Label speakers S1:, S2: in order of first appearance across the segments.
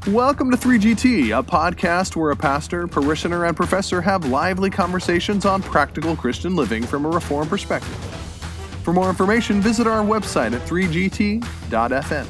S1: Welcome to 3GT, a podcast where a pastor, parishioner, and professor have lively conversations on practical Christian living from a Reformed perspective. For more information, visit our website at 3gt.fm.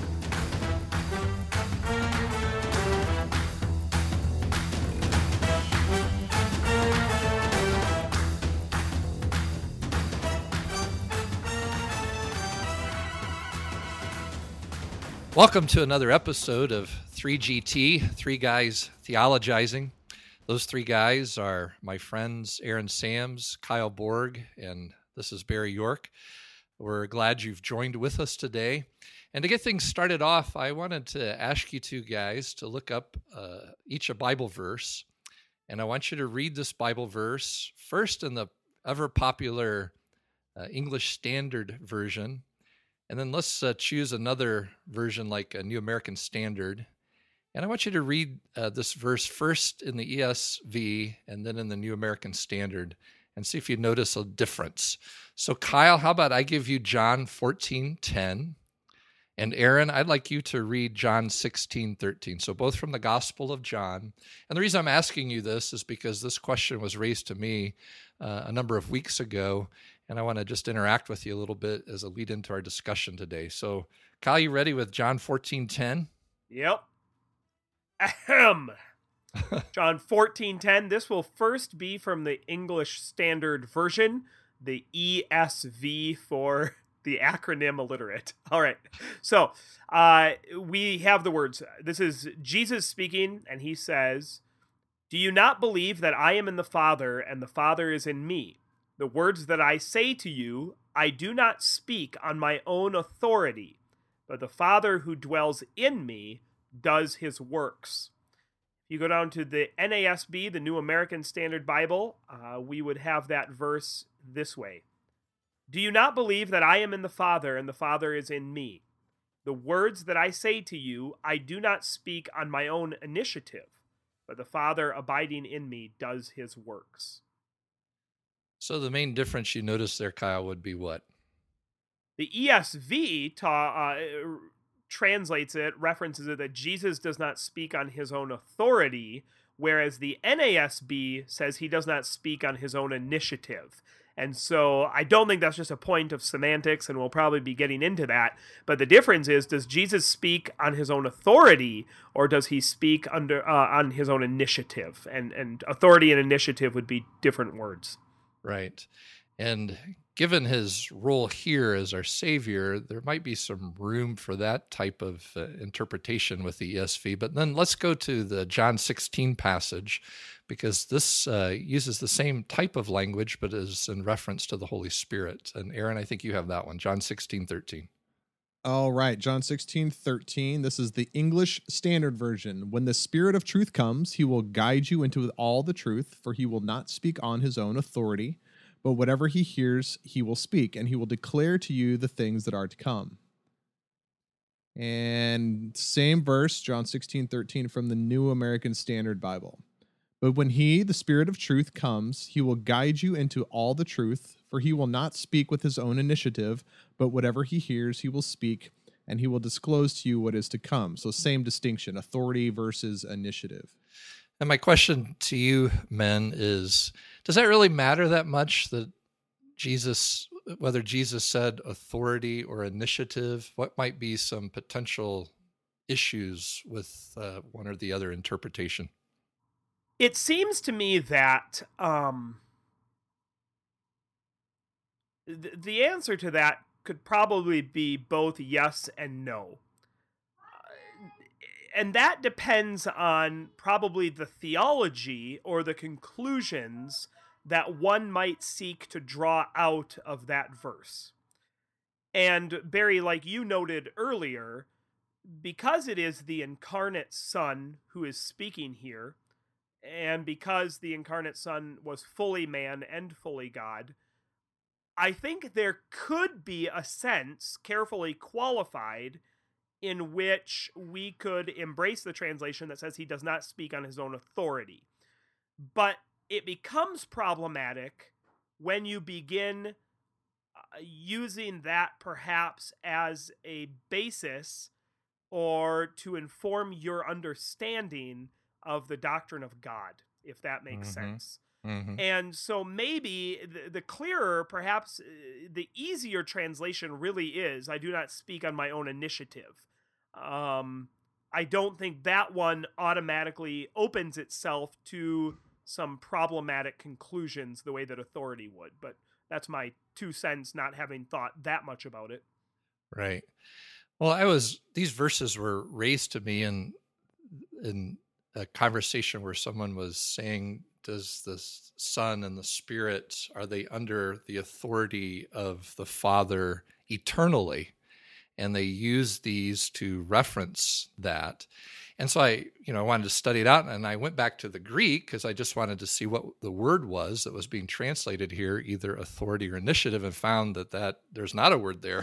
S2: Welcome to another episode of 3GT, Three Guys Theologizing. Those three guys are my friends Aaron Sams, Kyle Borg, and this is Barry York. We're glad you've joined with us today. And to get things started off, I wanted to ask you two guys to look up each a Bible verse. And I want you to read this Bible verse first in the ever popular English Standard Version. And then let's choose another version like a New American Standard. And I want you to read this verse first in the ESV and then in the New American Standard and see if you notice a difference. So Kyle, how about I give you John 14:10, and Aaron, I'd like you to read John 16:13. So both from the Gospel of John. And the reason I'm asking you this is because this question was raised to me a number of weeks ago, and I want to just interact with you a little bit as a lead into our discussion today. So Kyle, you ready with John 14:10?
S3: Yep. Ahem. John 14:10. This will first be from the English Standard Version, the ESV for the acronym illiterate. All right. So we have the words. This is Jesus speaking, and he says, "Do you not believe that I am in the Father, and the Father is in me? The words that I say to you, I do not speak on my own authority, but the Father who dwells in me does his works." If you go down to the NASB, the New American Standard Bible, we would have that verse this way. "Do you not believe that I am in the Father, and the Father is in me? The words that I say to you, I do not speak on my own initiative, but the Father abiding in me does his works."
S2: So the main difference you notice there, Kyle, would be what?
S3: The ESV translates it, references it, that Jesus does not speak on his own authority, whereas the NASB says he does not speak on his own initiative. And so I don't think that's just a point of semantics, and we'll probably be getting into that. But the difference is, does Jesus speak on his own authority, or does he speak on his own initiative? And authority and initiative would be different words.
S2: Right. And given his role here as our Savior, there might be some room for that type of interpretation with the ESV. But then let's go to the John 16 passage, because this uses the same type of language, but is in reference to the Holy Spirit. And Aaron, I think you have that one, John 16:13.
S4: All right, John 16:13. This is the English Standard Version. "When the Spirit of truth comes, he will guide you into all the truth, for he will not speak on his own authority, but whatever he hears, he will speak, and he will declare to you the things that are to come." And same verse, John 16:13 from the New American Standard Bible. "But when he, the Spirit of truth, comes, he will guide you into all the truth, for he will not speak with his own initiative, but whatever he hears, he will speak, and he will disclose to you what is to come." So same distinction, authority versus initiative.
S2: And my question to you, men, is, does that really matter that much, that whether Jesus said authority or initiative? What might be some potential issues with one or the other interpretation?
S3: It seems to me that the answer to that could probably be both yes and no. And that depends on probably the theology or the conclusions that one might seek to draw out of that verse. And Barry, like you noted earlier, because it is the incarnate Son who is speaking here, and because the incarnate Son was fully man and fully God, I think there could be a sense, carefully qualified, in which we could embrace the translation that says he does not speak on his own authority. But it becomes problematic when you begin using that perhaps as a basis or to inform your understanding of the doctrine of God, if that makes sense. And so maybe the clearer, perhaps the easier translation really is, I do not speak on my own initiative. I don't think that one automatically opens itself to some problematic conclusions the way that authority would. But that's my 2 cents, not having thought that much about it.
S2: Right. Well, these verses were raised to me in a conversation where someone was saying, does the Son and the Spirit, are they under the authority of the Father eternally? And they use these to reference that. And so I wanted to study it out, and I went back to the Greek because I just wanted to see what the word was that was being translated here, either authority or initiative, and found that there's not a word there.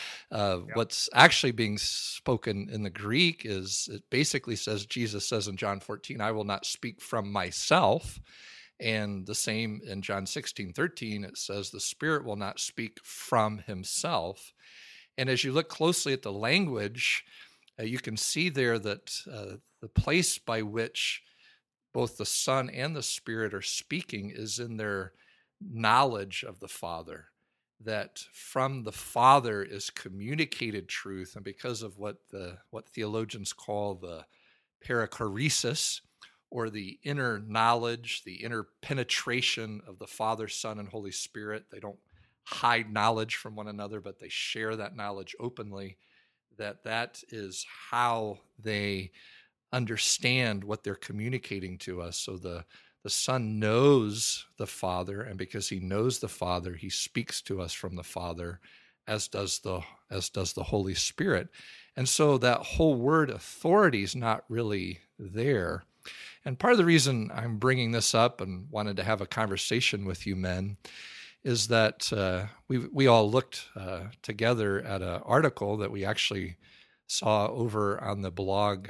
S2: What's actually being spoken in the Greek is, it basically says, Jesus says in John 14, I will not speak from myself. And the same in John 16:13, it says the Spirit will not speak from himself. And as you look closely at the language, you can see there that the place by which both the Son and the Spirit are speaking is in their knowledge of the Father, that from the Father is communicated truth. And because of what theologians call the perichoresis, or the inner knowledge, the inner penetration of the Father, Son, and Holy Spirit, they don't hide knowledge from one another, but they share that knowledge openly, that is how they understand what they're communicating to us. So the Son knows the Father, and because he knows the Father, he speaks to us from the Father, as does the Holy Spirit. And so that whole word authority is not really there. And part of the reason I'm bringing this up and wanted to have a conversation with you men is that we all looked together at an article that we actually saw over on the blog,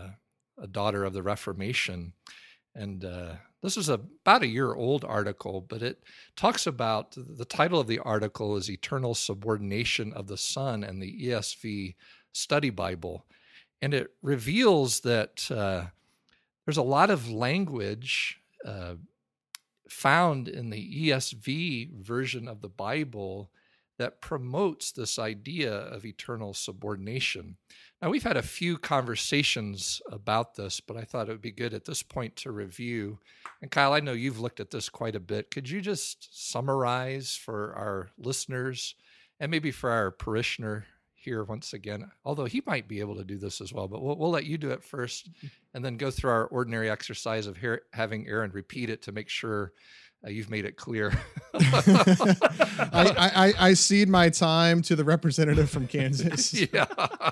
S2: A Daughter of the Reformation. And this is about a year-old article, but it talks about, the title of the article is Eternal Subordination of the Son and the ESV Study Bible. And it reveals that there's a lot of language found in the ESV version of the Bible that promotes this idea of eternal subordination. Now, we've had a few conversations about this, but I thought it would be good at this point to review. And Kyle, I know you've looked at this quite a bit. Could you just summarize for our listeners and maybe for our parishioner here once again, although he might be able to do this as well, but we'll let you do it first and then go through our ordinary exercise of having Aaron repeat it to make sure you've made it clear.
S4: I cede my time to the representative from Kansas.
S2: Yeah.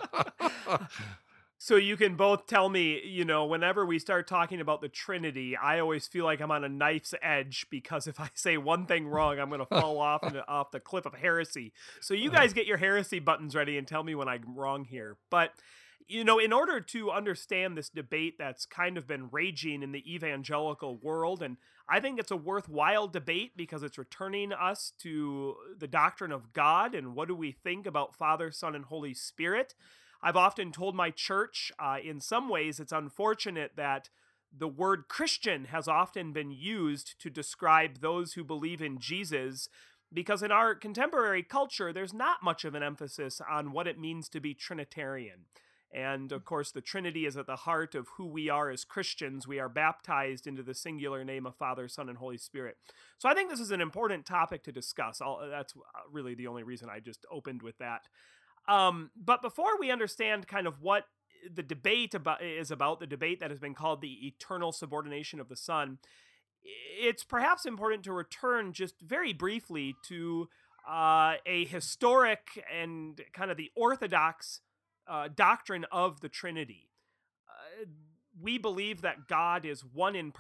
S3: So you can both tell me, whenever we start talking about the Trinity, I always feel like I'm on a knife's edge, because if I say one thing wrong, I'm going to fall off the cliff of heresy. So you guys get your heresy buttons ready and tell me when I'm wrong here. But, in order to understand this debate that's kind of been raging in the evangelical world, and I think it's a worthwhile debate because it's returning us to the doctrine of God and what do we think about Father, Son, and Holy Spirit. I've often told my church, in some ways, it's unfortunate that the word Christian has often been used to describe those who believe in Jesus, because in our contemporary culture, there's not much of an emphasis on what it means to be Trinitarian. And of course, the Trinity is at the heart of who we are as Christians. We are baptized into the singular name of Father, Son, and Holy Spirit. So I think this is an important topic to discuss. That's really the only reason I just opened with that. But before we understand kind of what the debate is about, the debate that has been called the eternal subordination of the Son, it's perhaps important to return just very briefly to a historic and kind of the orthodox doctrine of the Trinity. We believe that God is one in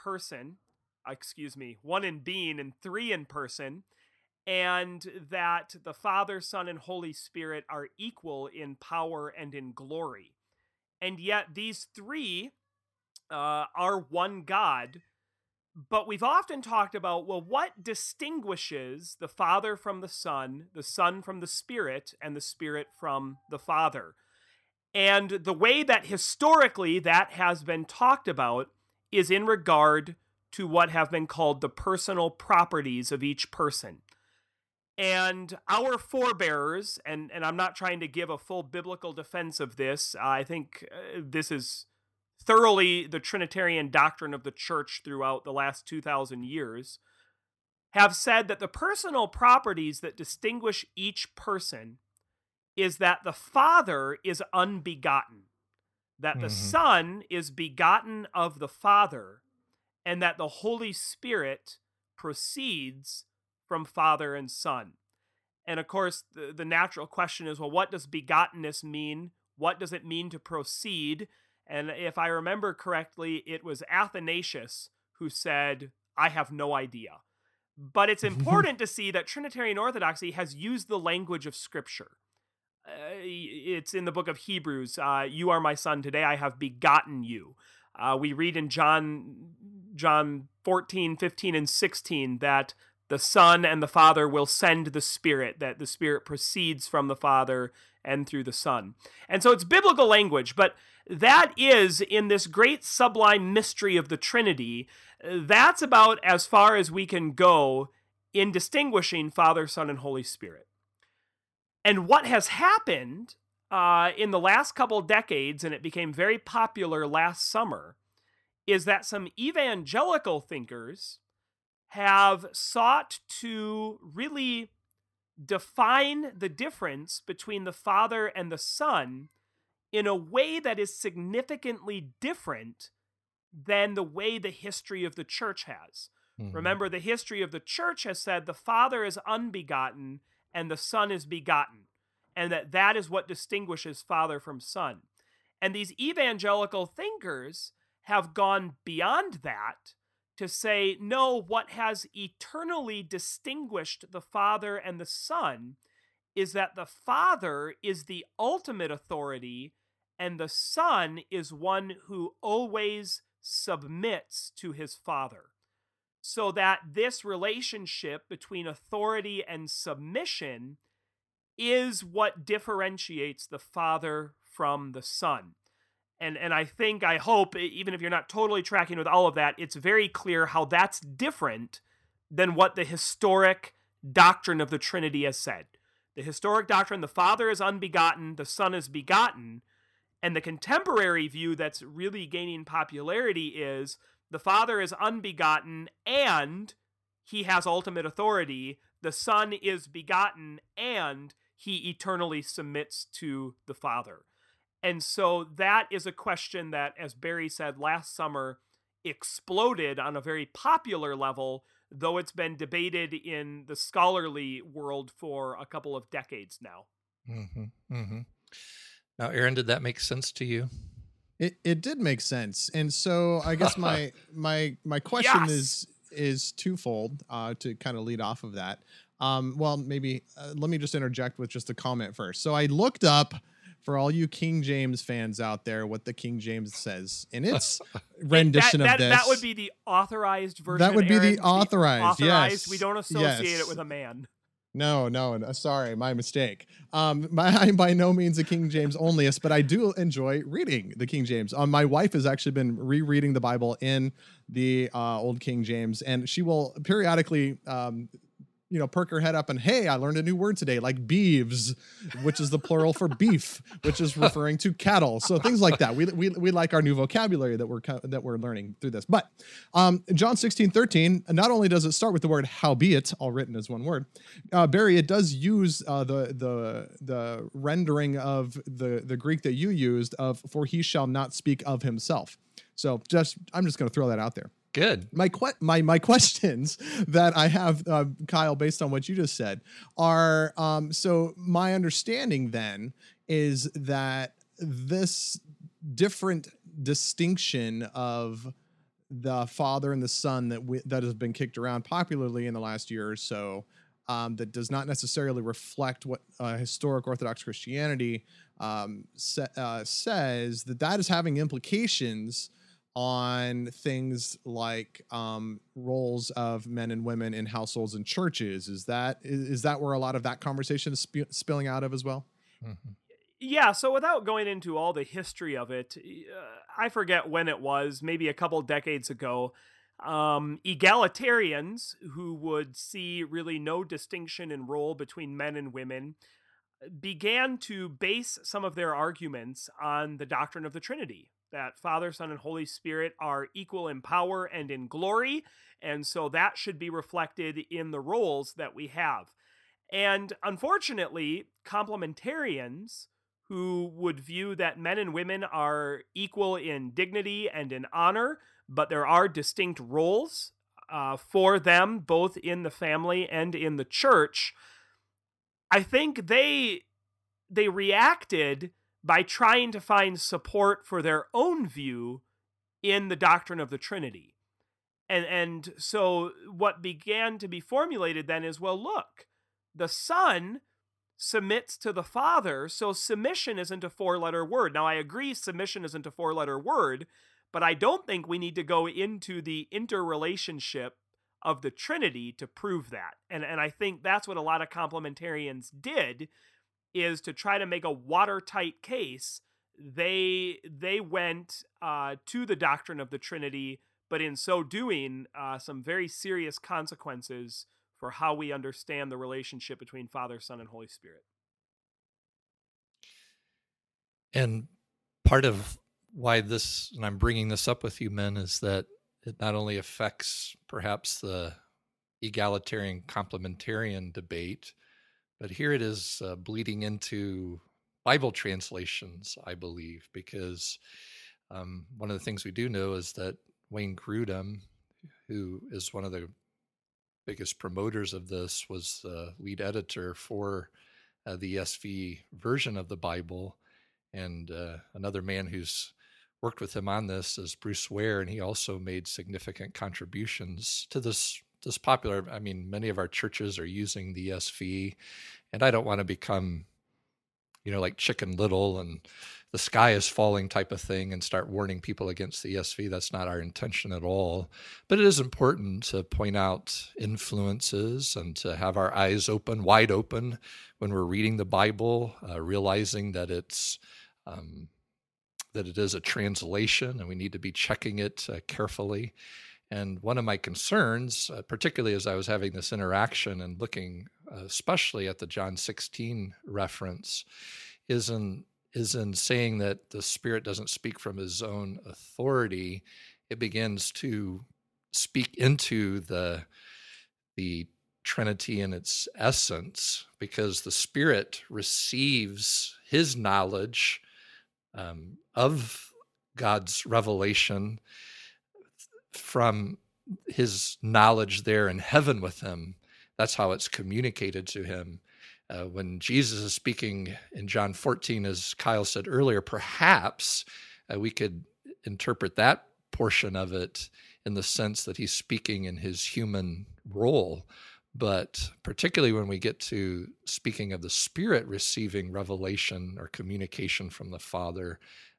S3: being and three in person, and that the Father, Son, and Holy Spirit are equal in power and in glory. And yet these three are one God. But we've often talked about, well, what distinguishes the Father from the Son from the Spirit, and the Spirit from the Father? And the way that historically that has been talked about is in regard to what have been called the personal properties of each person. And our forebearers, and I'm not trying to give a full biblical defense of this, I think this is thoroughly the Trinitarian doctrine of the church throughout the last 2,000 years, have said that the personal properties that distinguish each person is that the Father is unbegotten, that the Son is begotten of the Father, and that the Holy Spirit proceeds from Father and Son. And of course, the natural question is, well, what does begottenness mean? What does it mean to proceed? And if I remember correctly, it was Athanasius who said, I have no idea. But it's important to see that Trinitarian Orthodoxy has used the language of Scripture. It's in the book of Hebrews, you are my son, today I have begotten you. We read in John 14, 15, and 16 that the Son and the Father will send the Spirit, that the Spirit proceeds from the Father and through the Son. And so it's biblical language, but that is, in this great sublime mystery of the Trinity, that's about as far as we can go in distinguishing Father, Son, and Holy Spirit. And what has happened in the last couple decades, and it became very popular last summer, is that some evangelical thinkers have sought to really define the difference between the Father and the Son in a way that is significantly different than the way the history of the church has. Remember, the history of the church has said the Father is unbegotten and the Son is begotten, and that is what distinguishes Father from Son. And these evangelical thinkers have gone beyond that to say, no, what has eternally distinguished the Father and the Son is that the Father is the ultimate authority and the Son is one who always submits to his Father. So that this relationship between authority and submission is what differentiates the Father from the Son. And I hope, even if you're not totally tracking with all of that, it's very clear how that's different than what the historic doctrine of the Trinity has said. The historic doctrine, the Father is unbegotten, the Son is begotten, and the contemporary view that's really gaining popularity is the Father is unbegotten and he has ultimate authority, the Son is begotten and he eternally submits to the Father. And so that is a question that, as Barry said last summer, exploded on a very popular level, though it's been debated in the scholarly world for a couple of decades now.
S2: Now, Aaron, did that make sense to you?
S4: It did make sense. And so I guess my question is twofold to kind of lead off of that. Well, maybe let me just interject with just a comment first. So I looked up, for all you King James fans out there, what the King James says in its rendition of this.
S3: That would be the authorized version.
S4: That would be
S3: Aaron.
S4: the authorized, yes.
S3: We don't associate it with a man.
S4: No, sorry, my mistake. I'm by no means a King James onlyist, but I do enjoy reading the King James. My wife has actually been rereading the Bible in the old King James, and she will periodically perk her head up and, hey, I learned a new word today, like beeves, which is the plural for beef, which is referring to cattle. So things like that. We like our new vocabulary that we're learning through this. But John 16:13, not only does it start with the word howbeit, all written as one word, Barry, it does use the rendering of the Greek that you used of, for he shall not speak of himself. So I'm just going to throw that out there.
S2: Good.
S4: My questions that I have, Kyle, based on what you just said, are so my understanding then is that this different distinction of the Father and the Son that has been kicked around popularly in the last year or so, that does not necessarily reflect what historic Orthodox Christianity says, that is having implications on things like roles of men and women in households and churches. Is that where a lot of that conversation is spilling out of as well?
S3: Yeah, so without going into all the history of it, I forget when it was, maybe a couple decades ago. Egalitarians who would see really no distinction in role between men and women began to base some of their arguments on the doctrine of the Trinity, that Father, Son, and Holy Spirit are equal in power and in glory, and so that should be reflected in the roles that we have. And unfortunately, complementarians who would view that men and women are equal in dignity and in honor, but there are distinct roles for them, both in the family and in the church. I think they reacted by trying to find support for their own view in the doctrine of the Trinity. And so what began to be formulated then is, well, look, the Son submits to the Father, so submission isn't a four-letter word. Now, I agree submission isn't a four-letter word, but I don't think we need to go into the interrelationship of the Trinity to prove that. And I think that's what a lot of complementarians did, is to try to make a watertight case. They went to the doctrine of the Trinity, but in so doing, some very serious consequences for how we understand the relationship between Father, Son, and Holy Spirit.
S2: And part of why this, and I'm bringing this up with you men, is that it not only affects perhaps the egalitarian complementarian debate, but here it is bleeding into Bible translations, I believe, because one of the things we do know is that Wayne Grudem, who is one of the biggest promoters of this, was the lead editor for the ESV version of the Bible. And another man who's worked with him on this is Bruce Ware, and he also made significant contributions to this popular. I mean, many of our churches are using the ESV, and I don't want to become, like Chicken Little and the sky is falling type of thing and start warning people against the ESV. That's not our intention at all. But it is important to point out influences and to have our eyes open, wide open, when we're reading the Bible, realizing that it is a translation and we need to be checking it carefully. And one of my concerns, particularly as I was having this interaction and looking especially at the John 16 reference, is in saying that the Spirit doesn't speak from his own authority. It begins to speak into the Trinity in its essence, because the Spirit receives his knowledge of God's revelation from his knowledge there in heaven with him. That's how it's communicated to him. When Jesus is speaking in John 14, as Kyle said earlier, perhaps we could interpret that portion of it in the sense that he's speaking in his human role. But particularly when we get to speaking of the Spirit receiving revelation or communication from the Father,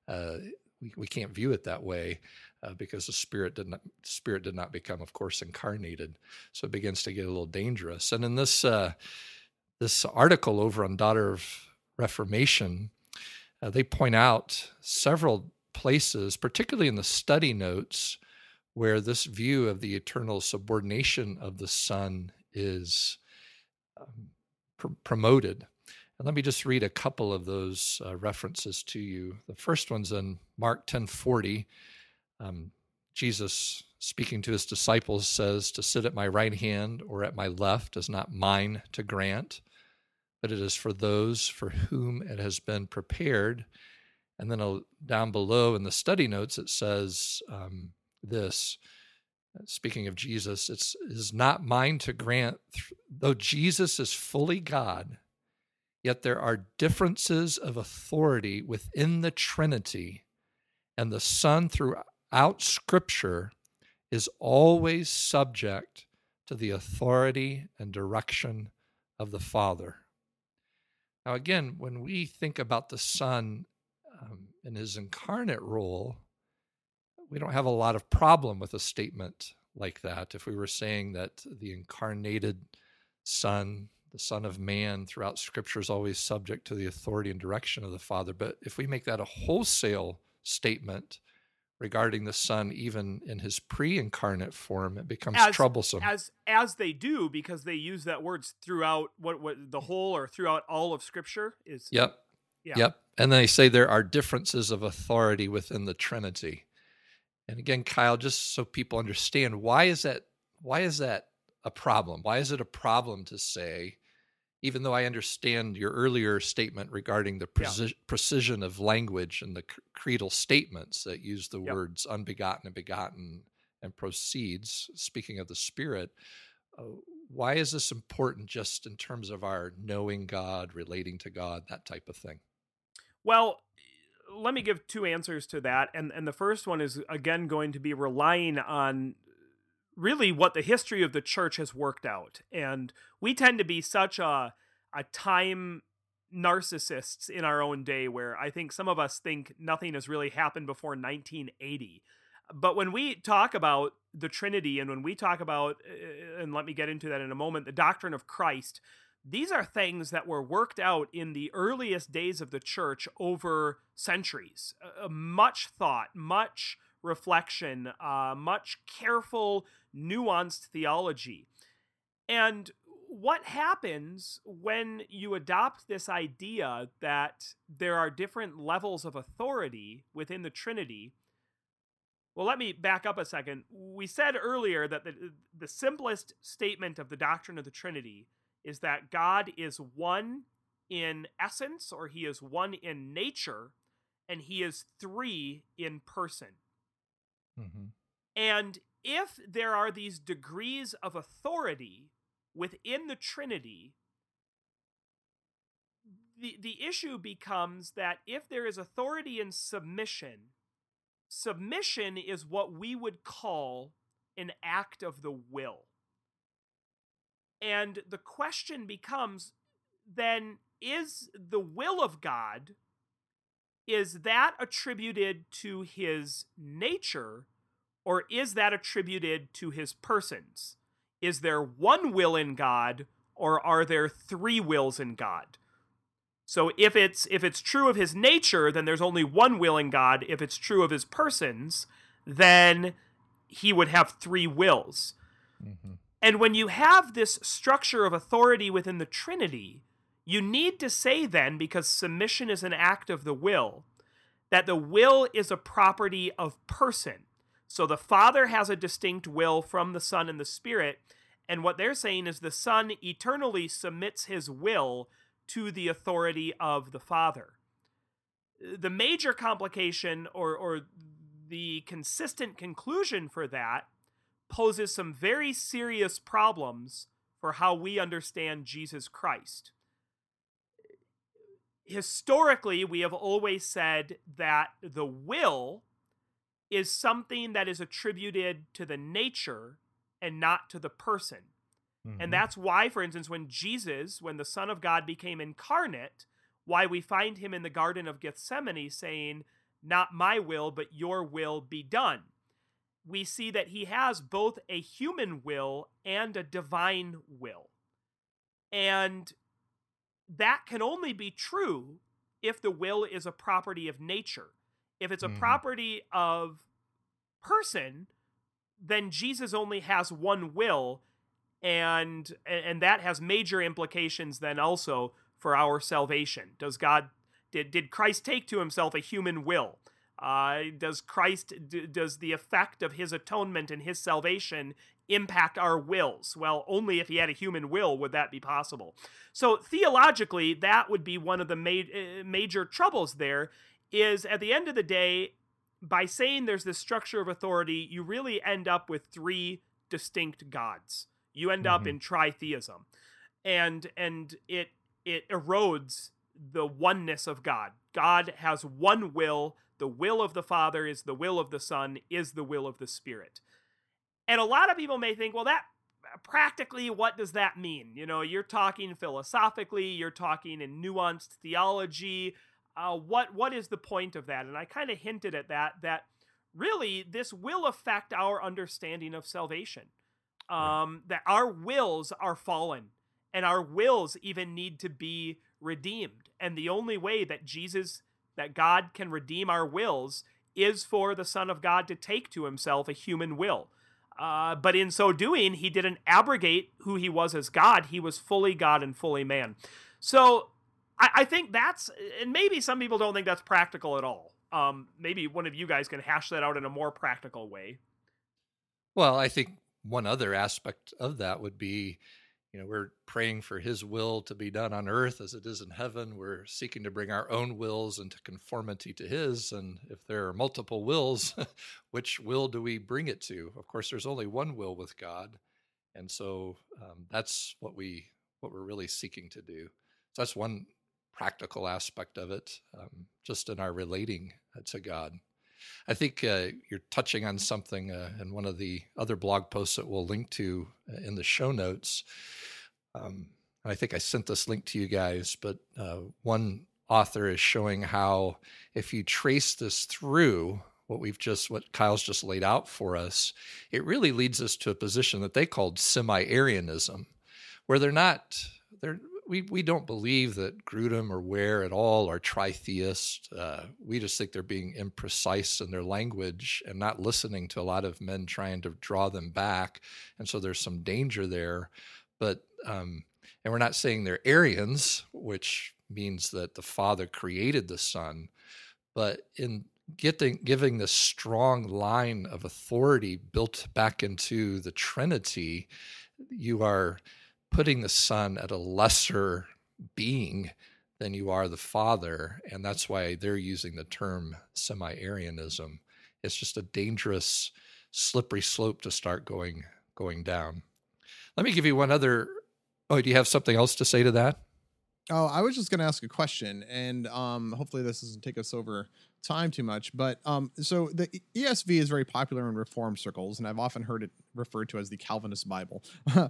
S2: we can't view it that way because the Spirit did not become, of course, incarnated. So it begins to get a little dangerous. And in this article over on Daughter of Reformation, they point out several places, particularly in the study notes, where this view of the eternal subordination of the Son is promoted. And let me just read a couple of those references to you. The first one's in Mark 10:40. Jesus, speaking to his disciples, says, "To sit at my right hand or at my left is not mine to grant, but it is for those for whom it has been prepared." And then down below in the study notes, it says this, speaking of Jesus, it is not mine to grant, though Jesus is fully God, yet there are differences of authority within the Trinity, and the Son throughout Scripture is always subject to the authority and direction of the Father. Now, again, when we think about the Son in his incarnate role, we don't have a lot of problem with a statement like that. If we were saying that the incarnated Son the Son of Man throughout Scripture is always subject to the authority and direction of the Father. But if we make that a wholesale statement regarding the Son, even in his pre-incarnate form, it becomes troublesome.
S3: As they do, because they use that words throughout what the whole or throughout all of Scripture is.
S2: Yep.
S3: Yeah.
S2: Yep. And they say there are differences of authority within the Trinity. And again, Kyle, just so people understand, why is that a problem? Why is it a problem to say, even though I understand your earlier statement regarding the precision of language and the creedal statements that use the words unbegotten and begotten and proceeds, speaking of the Spirit, why is this important just in terms of our knowing God, relating to God, that type of thing?
S3: Well, let me give two answers to that. And the first one is, again, going to be relying on really what the history of the church has worked out. And we tend to be such a time narcissists in our own day, where I think some of us think nothing has really happened before 1980. But when we talk about the Trinity, and when we talk about, and let me get into that in a moment, the doctrine of Christ, these are things that were worked out in the earliest days of the church over centuries. Much thought, much reflection, much careful, nuanced theology. And what happens when you adopt this idea that there are different levels of authority within the Trinity? Well, let me back up a second. We said earlier that the simplest statement of the doctrine of the Trinity is that God is one in essence, or he is one in nature, and he is three in person.
S2: Mm-hmm.
S3: And if there are these degrees of authority within the Trinity, the issue becomes that if there is authority in submission, submission is what we would call an act of the will. And the question becomes, then, is the will of God, is that attributed to his nature, or is that attributed to his persons? Is there one will in God, or are there three wills in God? So if it's true of his nature, then there's only one will in God. If it's true of his persons, then he would have three wills.
S2: Mm-hmm.
S3: And when you have this structure of authority within the Trinity, you need to say then, because submission is an act of the will, that the will is a property of person. So the Father has a distinct will from the Son and the Spirit, and what they're saying is the Son eternally submits his will to the authority of the Father. The major complication, or the consistent conclusion for that, poses some very serious problems for how we understand Jesus Christ. Historically, we have always said that the will is something that is attributed to the nature and not to the person.
S2: Mm-hmm.
S3: And that's why, for instance, when the Son of God became incarnate, why we find him in the Garden of Gethsemane saying, "Not my will, but your will be done." We see that he has both a human will and a divine will. And that can only be true if the will is a property of nature. If it's a property of person, then Jesus only has one will, and that has major implications then also for our salvation. Did Christ take to himself a human will? Does the effect of his atonement and his salvation impact our wills? Well, only if he had a human will would that be possible. So theologically, that would be one of the major troubles there, is at the end of the day, by saying there's this structure of authority, you really end up with three distinct gods. You end up in tritheism. And it erodes the oneness of God. God has one will. The will of the Father is the will of the Son, is the will of the Spirit. And a lot of people may think, well, that practically, what does that mean? You know, you're talking philosophically, you're talking in nuanced theology. What is the point of that? And I kind of hinted at that really this will affect our understanding of salvation. That our wills are fallen, and our wills even need to be redeemed. And the only way that God can redeem our wills is for the Son of God to take to himself a human will. But in so doing, he didn't abrogate who he was as God. He was fully God and fully man. So I think and maybe some people don't think that's practical at all. Maybe one of you guys can hash that out in a more practical way.
S2: Well, I think one other aspect of that would be, we're praying for his will to be done on earth as it is in heaven. We're seeking to bring our own wills into conformity to his. And if there are multiple wills, which will do we bring it to? Of course, there's only one will with God. And so that's what we're really seeking to do. So that's one practical aspect of it, just in our relating to God. I think you're touching on something in one of the other blog posts that we'll link to in the show notes. I think I sent this link to you guys, but one author is showing how if you trace this through what Kyle's just laid out for us, it really leads us to a position that they called semi-Arianism, where we don't believe that Grudem or Ware at all are tritheists. We just think they're being imprecise in their language and not listening to a lot of men trying to draw them back. And so there's some danger there. But and we're not saying they're Arians, which means that the Father created the Son. But in giving this strong line of authority built back into the Trinity, you are putting the Son at a lesser being than you are the Father, and that's why they're using the term semi-Arianism. It's just a dangerous, slippery slope to start going down. Let me give you one other. Oh, do you have something else to say to that?
S4: Oh, I was just going to ask a question, and hopefully this doesn't take us over time too much. But so the ESV is very popular in Reformed circles, and I've often heard it referred to as the Calvinist Bible.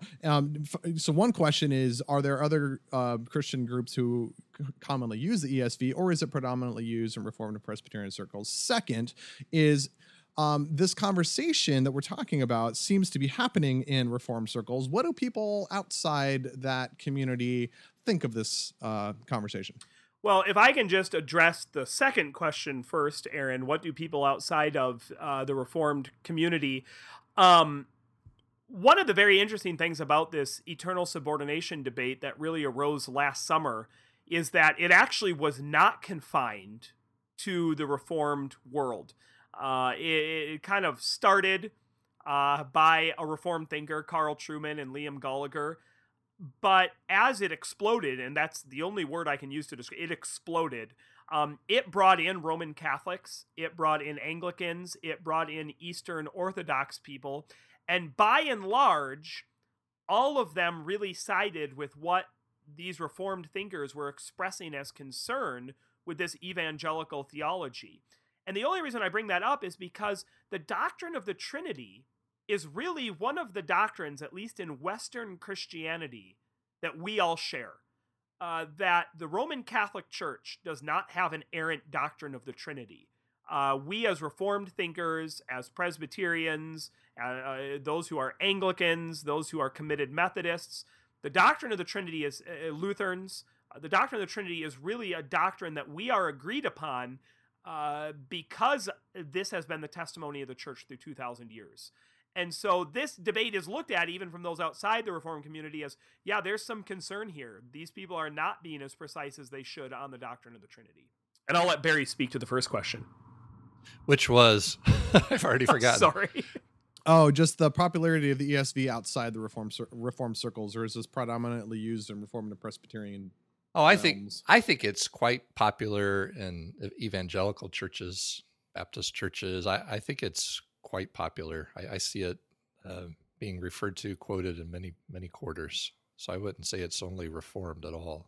S4: So one question is, are there other Christian groups who commonly use the ESV, or is it predominantly used in Reformed and Presbyterian circles? Second is, this conversation that we're talking about seems to be happening in Reformed circles. What do people outside that community think of this conversation?
S3: Well, if I can just address the second question first, Aaron, what do people outside of the Reformed community? One of the very interesting things about this eternal subordination debate that really arose last summer is that it actually was not confined to the Reformed world. It kind of started by a Reformed thinker, Carl Trueman and Liam Gallagher. But as it exploded, and that's the only word I can use to describe it, exploded. It brought in Roman Catholics, it brought in Anglicans, it brought in Eastern Orthodox people, and by and large, all of them really sided with what these Reformed thinkers were expressing as concern with this evangelical theology. And the only reason I bring that up is because the doctrine of the Trinity is really one of the doctrines, at least in Western Christianity, that we all share. That the Roman Catholic Church does not have an errant doctrine of the Trinity. We as Reformed thinkers, as Presbyterians, those who are Anglicans, those who are committed Methodists, the doctrine of the Trinity is Lutherans. The doctrine of the Trinity is really a doctrine that we are agreed upon because this has been the testimony of the church through 2,000 years. And so this debate is looked at even from those outside the Reformed community as, yeah, there's some concern here. These people are not being as precise as they should on the doctrine of the Trinity. And I'll let Barry speak to the first question.
S2: Which was, I've already forgotten.
S3: Sorry.
S4: Oh, just the popularity of the ESV outside the Reformed circles, or is this predominantly used in Reformed and Presbyterian?
S2: Oh, I think it's quite popular in evangelical churches, Baptist churches. I think it's quite popular. I see it being referred to, quoted in many quarters. So I wouldn't say it's only Reformed at all.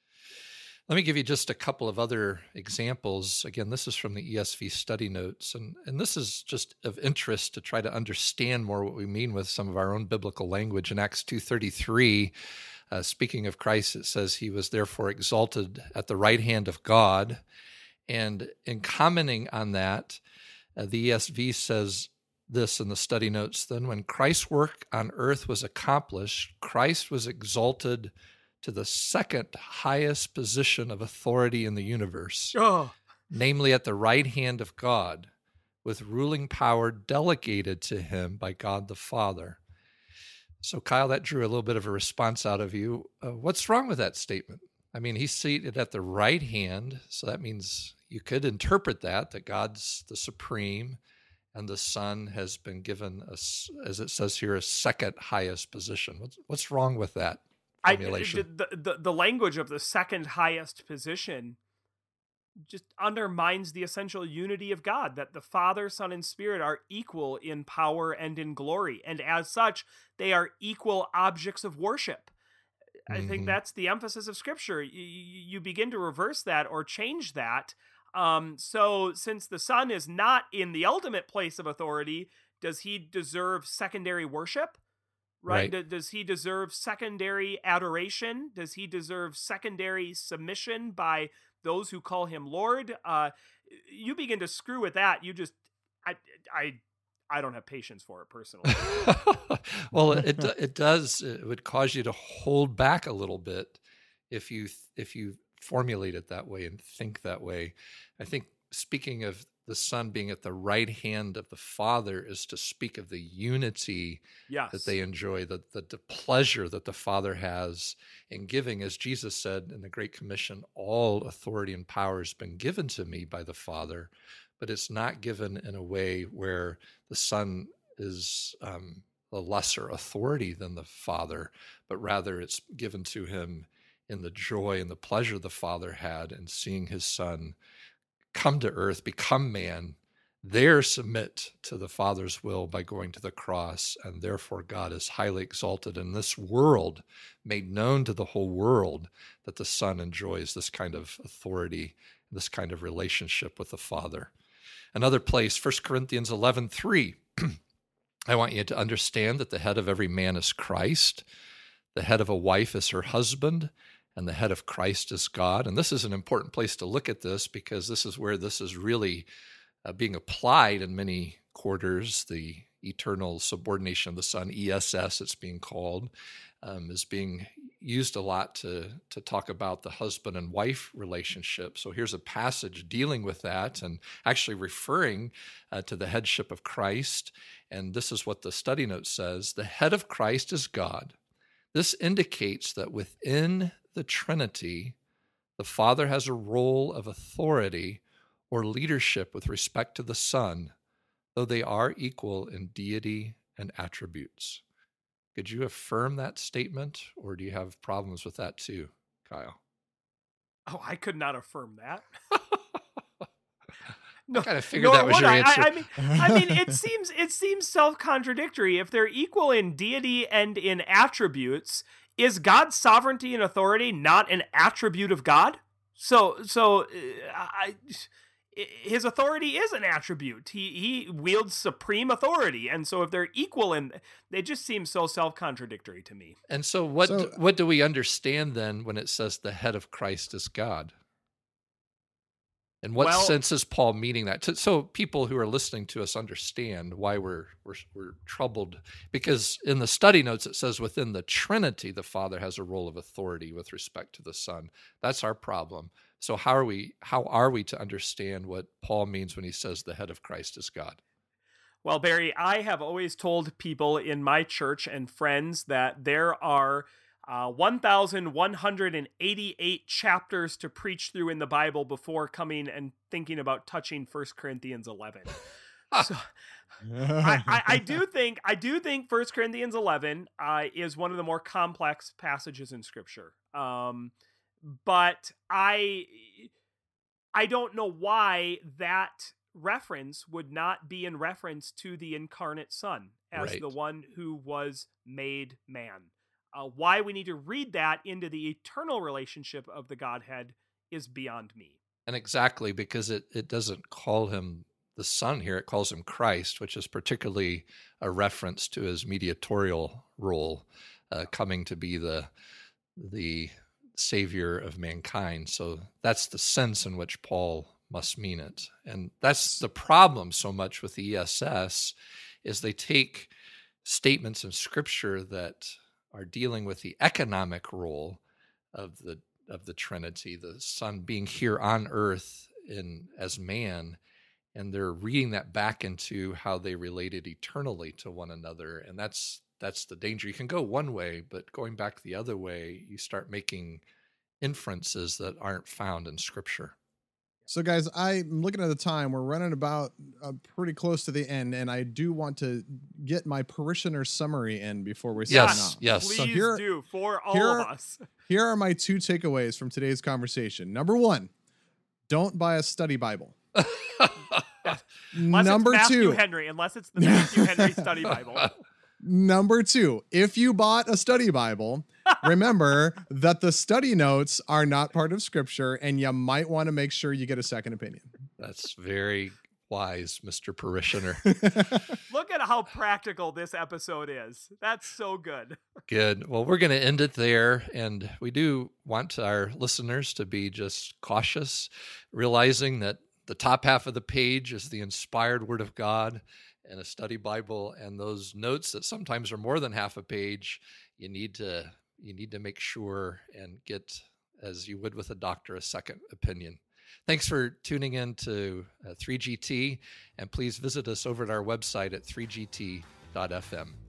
S2: Let me give you just a couple of other examples. Again, this is from the ESV study notes, and this is just of interest to try to understand more what we mean with some of our own biblical language. In Acts 2:33, speaking of Christ, it says, "He was therefore exalted at the right hand of God." And in commenting on that, the ESV says this in the study notes then. When Christ's work on earth was accomplished, Christ was exalted to the second highest position of authority in the universe, namely at the right hand of God, with ruling power delegated to him by God the Father. So, Kyle, that drew a little bit of a response out of you. What's wrong with that statement? I mean, he's seated at the right hand, so that means you could interpret that God's the supreme, and the Son has been given, as it says here, a second highest position. What's wrong with that formulation?
S3: The language of the second highest position just undermines the essential unity of God, that the Father, Son, and Spirit are equal in power and in glory, and as such, they are equal objects of worship. I think that's the emphasis of Scripture. You begin to reverse that or change that. So since the Son is not in the ultimate place of authority, does he deserve secondary worship? Right? Does he deserve secondary adoration? Does he deserve secondary submission by those who call him Lord? You begin to screw with that. You just, I don't have patience for it personally.
S2: Well, it does. It would cause you to hold back a little bit if you formulate it that way and think that way. I think speaking of the Son being at the right hand of the Father is to speak of the unity that they enjoy, the pleasure that the Father has in giving. As Jesus said in the Great Commission, all authority and power has been given to me by the Father, but it's not given in a way where the Son is a lesser authority than the Father, but rather it's given to him in the joy and the pleasure the Father had in seeing his Son come to earth, become man, there submit to the Father's will by going to the cross, and therefore God is highly exalted in this world, made known to the whole world that the Son enjoys this kind of authority, this kind of relationship with the Father. Another place, 1 Corinthians 11:3. I want you to understand that the head of every man is Christ, the head of a wife is her husband, and the head of Christ is God. And this is an important place to look at this, because this is where this is really being applied in many quarters. The eternal subordination of the Son, ESS it's being called, is being used a lot to talk about the husband and wife relationship. So here's a passage dealing with that and actually referring to the headship of Christ. And this is what the study note says: the head of Christ is God. This indicates that within the Trinity, the Father has a role of authority or leadership with respect to the Son, though they are equal in deity and attributes. Could you affirm that statement, or do you have problems with that too, Kyle?
S3: Oh, I could not affirm that.
S2: No, I kind of figured that was your answer.
S3: I mean, it seems self-contradictory. If they're equal in deity and in attributes, is God's sovereignty and authority not an attribute of God? So his authority is an attribute. He wields supreme authority, and so if they're equal, they just seem so self-contradictory to me.
S2: And so what do we understand then when it says the head of Christ is God? In what sense is Paul meaning that? So people who are listening to us understand why we're troubled. Because in the study notes it says within the Trinity, the Father has a role of authority with respect to the Son. That's our problem. So how are we to understand what Paul means when he says the head of Christ is God?
S3: Well, Barry, I have always told people in my church and friends that there are 1,188 chapters to preach through in the Bible before coming and thinking about touching 1 Corinthians 11. So I do think 1 Corinthians 11 is one of the more complex passages in Scripture. But I don't know why that reference would not be in reference to the incarnate Son as the one who was made man. Why we need to read that into the eternal relationship of the Godhead is beyond me.
S2: And exactly, because it doesn't call him the Son here, it calls him Christ, which is particularly a reference to his mediatorial role, coming to be the Savior of mankind. So that's the sense in which Paul must mean it. And that's the problem so much with the ESS, is they take statements in Scripture that are dealing with the economic role of the Trinity, the Son being here on earth as man, and they're reading that back into how they related eternally to one another. And that's the danger. You can go one way, but going back the other way, you start making inferences that aren't found in Scripture.
S4: So, guys, I'm looking at the time. We're running about pretty close to the end, and I do want to get my parishioner summary in before we sign off.
S2: Yes.
S3: Please
S4: So
S3: do, for all of us.
S4: Here are my 2 takeaways from today's conversation. Number 1, don't buy a study Bible.
S3: Unless
S4: Number
S3: it's Matthew
S4: 2,
S3: Henry, unless it's the Matthew Henry Study Bible.
S4: Number 2, if you bought a study Bible, remember that the study notes are not part of Scripture, and you might want to make sure you get a second opinion.
S2: That's very wise, Mr. Parishioner.
S3: Look at how practical this episode is. That's so good.
S2: Good. Well, we're going to end it there. And we do want our listeners to be just cautious, realizing that the top half of the page is the inspired Word of God and a study Bible. And those notes that sometimes are more than half a page, you need to make sure and get, as you would with a doctor, a second opinion. Thanks for tuning in to 3GT, and please visit us over at our website at 3gt.fm.